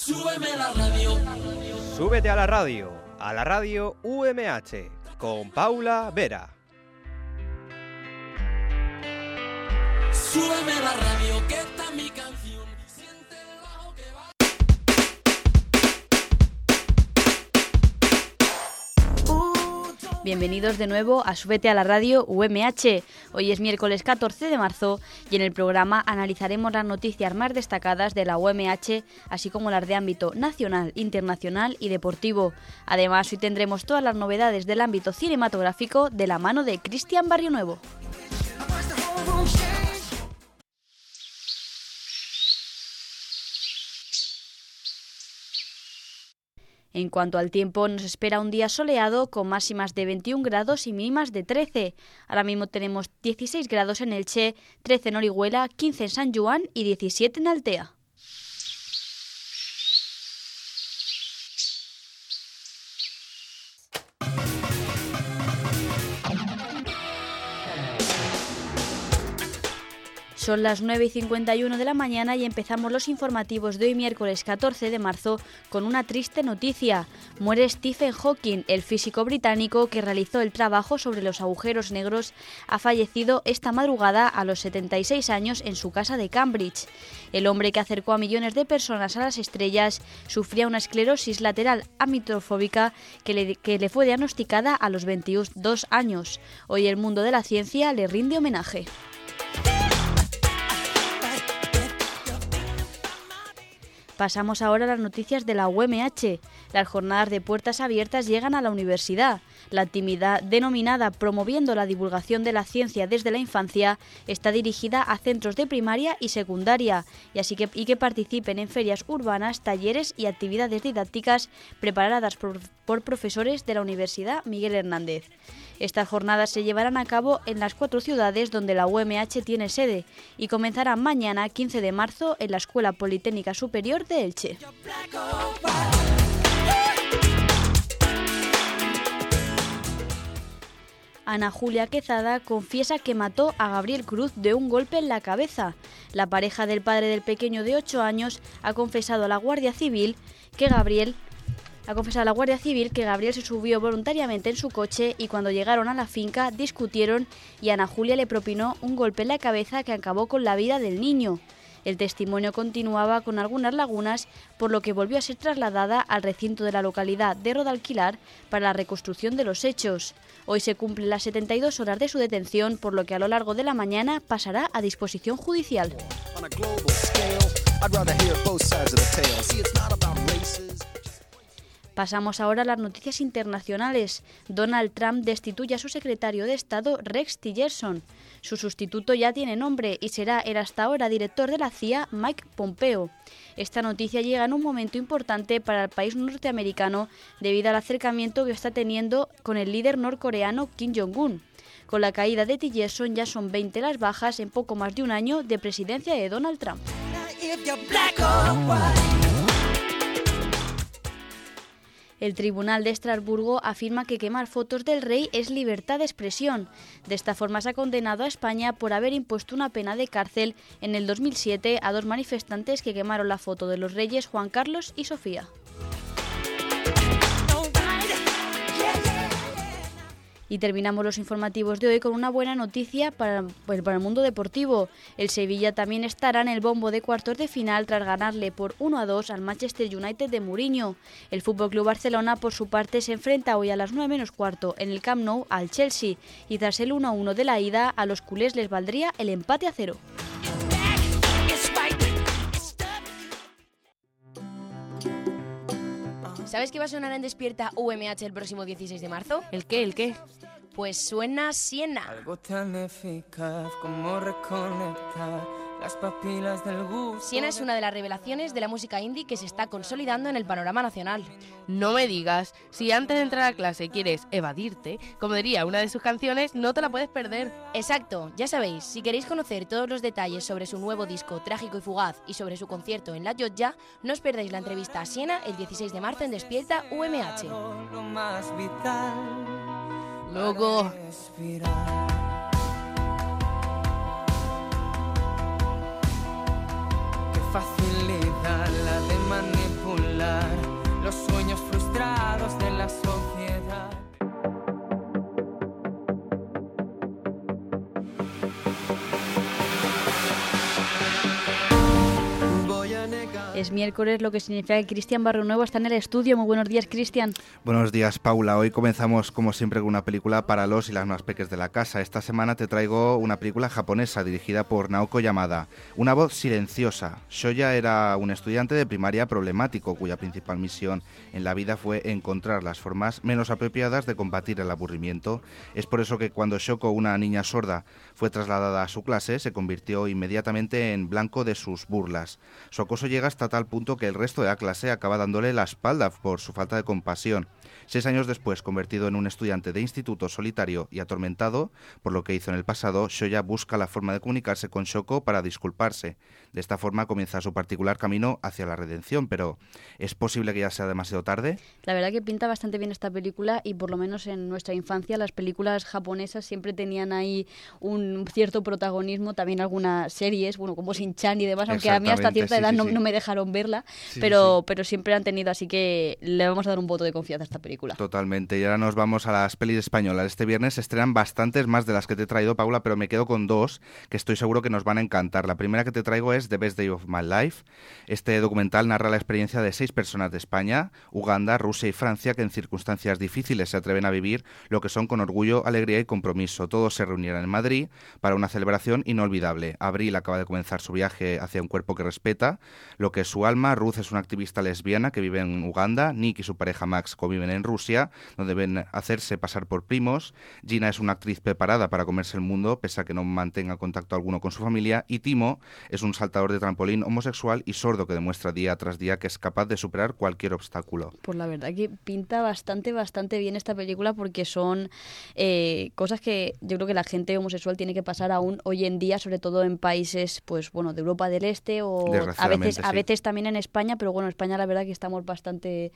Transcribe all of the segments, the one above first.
Súbeme la radio. Súbete a la radio UMH, con Paula Vera. Súbeme la radio, que esta es mi canción. Siente el bajo que va. Bienvenidos de nuevo a Súbete a la radio UMH. Hoy es miércoles 14 de marzo y en el programa analizaremos las noticias más destacadas de la UMH, así como las de ámbito nacional, internacional y deportivo. Además, hoy tendremos todas las novedades del ámbito cinematográfico de la mano de Cristian Barrionuevo. En cuanto al tiempo, nos espera un día soleado con máximas de 21 grados y mínimas de 13. Ahora mismo tenemos 16 grados en Elche, 13 en Orihuela, 15 en San Juan y 17 en Altea. Son las 9:51 de la mañana y empezamos los informativos de hoy miércoles 14 de marzo con una triste noticia. Muere Stephen Hawking, el físico británico que realizó el trabajo sobre los agujeros negros. Ha fallecido esta madrugada a los 76 años en su casa de Cambridge. El hombre que acercó a millones de personas a las estrellas sufría una esclerosis lateral amitrofóbica que le fue diagnosticada a los 22 años. Hoy el mundo de la ciencia le rinde homenaje. Pasamos ahora a las noticias de la UMH. Las jornadas de puertas abiertas llegan a la universidad. La actividad denominada Promoviendo la divulgación de la ciencia desde la infancia está dirigida a centros de primaria y secundaria y que participen en ferias urbanas, talleres y actividades didácticas preparadas por profesores de la Universidad Miguel Hernández. Estas jornadas se llevarán a cabo en las 4 ciudades donde la UMH tiene sede y comenzarán mañana, 15 de marzo, en la Escuela Politécnica Superior de Elche. Ana Julia Quezada confiesa que mató a Gabriel Cruz de un golpe en la cabeza. La pareja del padre del pequeño de 8 años ha confesado a la Guardia Civil que Gabriel se subió voluntariamente en su coche y cuando llegaron a la finca discutieron y Ana Julia le propinó un golpe en la cabeza que acabó con la vida del niño. El testimonio continuaba con algunas lagunas, por lo que volvió a ser trasladada al recinto de la localidad de Rodalquilar para la reconstrucción de los hechos. Hoy se cumplen las 72 horas de su detención, por lo que a lo largo de la mañana pasará a disposición judicial. Pasamos ahora a las noticias internacionales. Donald Trump destituye a su secretario de Estado, Rex Tillerson. Su sustituto ya tiene nombre y será el hasta ahora director de la CIA, Mike Pompeo. Esta noticia llega en un momento importante para el país norteamericano debido al acercamiento que está teniendo con el líder norcoreano Kim Jong-un. Con la caída de Tillerson ya son 20 las bajas en poco más de un año de presidencia de Donald Trump. El Tribunal de Estrasburgo afirma que quemar fotos del rey es libertad de expresión. De esta forma se ha condenado a España por haber impuesto una pena de cárcel en el 2007 a 2 manifestantes que quemaron la foto de los reyes Juan Carlos y Sofía. Y terminamos los informativos de hoy con una buena noticia para el mundo deportivo. El Sevilla también estará en el bombo de cuartos de final tras ganarle por 1-2 al Manchester United de Mourinho. El FC Barcelona, por su parte, se enfrenta hoy a las 9 menos cuarto en el Camp Nou al Chelsea y tras el 1-1 de la ida, a los culés les valdría el empate a 0. ¿Sabes qué va a sonar en Despierta UMH el próximo 16 de marzo? ¿El qué? ¿El qué? Pues suena Siena. Algo tan eficaz como reconectar las papilas del gusto. Siena es una de las revelaciones de la música indie que se está consolidando en el panorama nacional. No me digas, si antes de entrar a clase quieres evadirte, como diría una de sus canciones, no te la puedes perder. Exacto, ya sabéis, si queréis conocer todos los detalles sobre su nuevo disco Trágico y Fugaz y sobre su concierto en La Llotja, no os perdáis la entrevista a Siena el 16 de marzo en Despierta UMH. Lo más vital. Loco. Qué facilidad la de manipular. miércoles, lo que significa que Cristian Barrionuevo está en el estudio. Muy buenos días, Cristian. Buenos días, Paula. Hoy comenzamos, como siempre, con una película para los y las más peques de la casa. Esta semana te traigo una película japonesa dirigida por Naoko Yamada. Una voz silenciosa. Shoya era un estudiante de primaria problemático cuya principal misión en la vida fue encontrar las formas menos apropiadas de combatir el aburrimiento. Es por eso que cuando Shoko, una niña sorda, fue trasladada a su clase, se convirtió inmediatamente en blanco de sus burlas. Su acoso llega hasta tal punto que el resto de la clase acaba dándole la espalda por su falta de compasión. 6 años después, convertido en un estudiante de instituto solitario y atormentado por lo que hizo en el pasado, Shoya busca la forma de comunicarse con Shoko para disculparse. De esta forma comienza su particular camino hacia la redención, pero ¿es posible que ya sea demasiado tarde? La verdad que pinta bastante bien esta película y por lo menos en nuestra infancia las películas japonesas siempre tenían ahí un cierto protagonismo, también algunas series, bueno, como Shin-Chan y demás, aunque a mí hasta cierta edad no me dejaron verla, pero siempre han tenido, así que le vamos a dar un voto de confianza a esta película. Totalmente, y ahora nos vamos a las pelis españolas. Este viernes se estrenan bastantes más de las que te he traído, Paula, pero me quedo con 2 que estoy seguro que nos van a encantar. La primera que te traigo es The Best Day of My Life. Este documental narra la experiencia de 6 personas de España, Uganda, Rusia y Francia que en circunstancias difíciles se atreven a vivir lo que son con orgullo, alegría y compromiso. Todos se reunieron en Madrid para una celebración inolvidable. Abril acaba de comenzar su viaje hacia un cuerpo que respeta lo que es su alma. Ruth es una activista lesbiana que vive en Uganda. Nick y su pareja Max conviven en Rusia, donde deben hacerse pasar por primos. Gina es una actriz preparada para comerse el mundo, pese a que no mantenga contacto alguno con su familia. Y Timo es un saltador de trampolín homosexual y sordo que demuestra día tras día que es capaz de superar cualquier obstáculo. Pues la verdad que pinta bastante bien esta película porque son cosas que yo creo que la gente homosexual tiene que pasar aún hoy en día, sobre todo en países pues bueno de Europa del Este o a veces también en España, pero bueno, en España la verdad que estamos bastante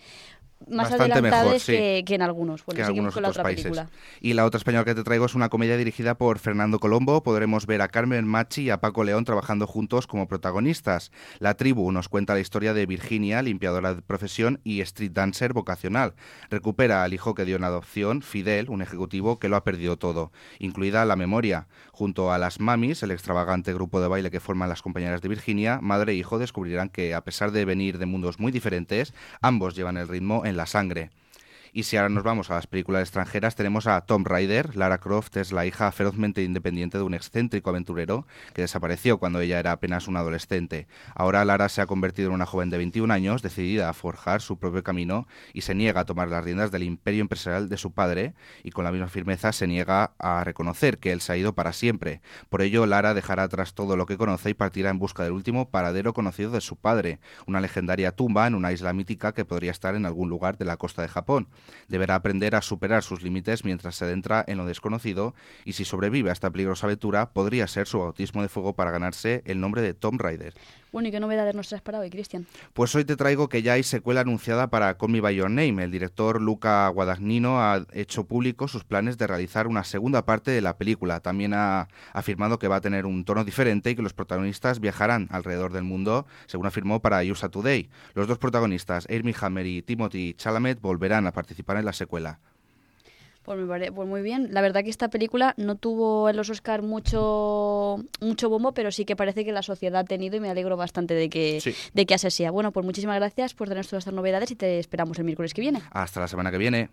adelantados que en algunos. Bueno, que en algunos con la otros otra países. película. Y la otra española que te traigo es una comedia dirigida por Fernando Colombo. Podremos ver a Carmen Machi y a Paco León trabajando juntos como protagonistas. La tribu nos cuenta la historia de Virginia, limpiadora de profesión y street dancer vocacional. Recupera al hijo que dio en adopción, Fidel, un ejecutivo que lo ha perdido todo, incluida la memoria. Junto a las mamis, el extravagante grupo de baile que forman las compañeras de Virginia, madre e hijo descubrirán que, a pesar de venir de mundos muy diferentes, ambos llevan el ritmo en la sangre. Y si ahora nos vamos a las películas extranjeras, tenemos a Tomb Raider. Lara Croft es la hija ferozmente independiente de un excéntrico aventurero que desapareció cuando ella era apenas una adolescente. Ahora Lara se ha convertido en una joven de 21 años, decidida a forjar su propio camino y se niega a tomar las riendas del imperio empresarial de su padre y con la misma firmeza se niega a reconocer que él se ha ido para siempre. Por ello, Lara dejará atrás todo lo que conoce y partirá en busca del último paradero conocido de su padre, una legendaria tumba en una isla mítica que podría estar en algún lugar de la costa de Japón. Deberá aprender a superar sus límites mientras se adentra en lo desconocido y si sobrevive a esta peligrosa aventura podría ser su bautismo de fuego para ganarse el nombre de Tomb Raider. Bueno, ¿y qué novedades nos traes para hoy, Cristian? Pues hoy te traigo que ya hay secuela anunciada para Call Me By Your Name. El director Luca Guadagnino ha hecho público sus planes de realizar una segunda parte de la película. También ha afirmado que va a tener un tono diferente y que los protagonistas viajarán alrededor del mundo, según afirmó para USA Today. Los 2 protagonistas, Armie Hammer y Timothy Chalamet, volverán a participar en la secuela. Pues me parece muy bien. La verdad que esta película no tuvo en los Oscar mucho bombo, pero sí que parece que la sociedad ha tenido y me alegro bastante de que así sea. Bueno, pues muchísimas gracias por tener todas estas novedades y te esperamos el miércoles que viene. Hasta la semana que viene.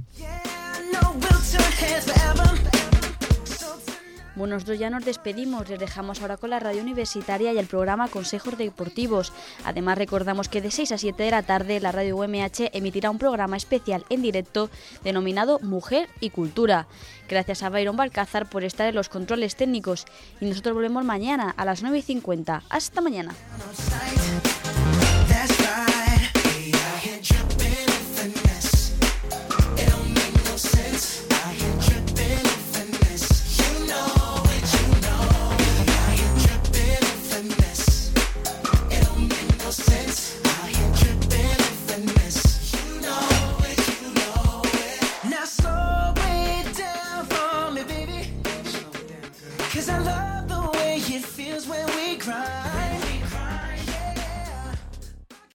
Bueno, nosotros ya nos despedimos, les dejamos ahora con la radio universitaria y el programa Consejos Deportivos. Además recordamos que de 6 a 7 de la tarde la radio UMH emitirá un programa especial en directo denominado Mujer y Cultura. Gracias a Byron Balcázar por estar en los controles técnicos y nosotros volvemos mañana a las 9:50. Hasta mañana. Sense, I ain't tripping, finesse.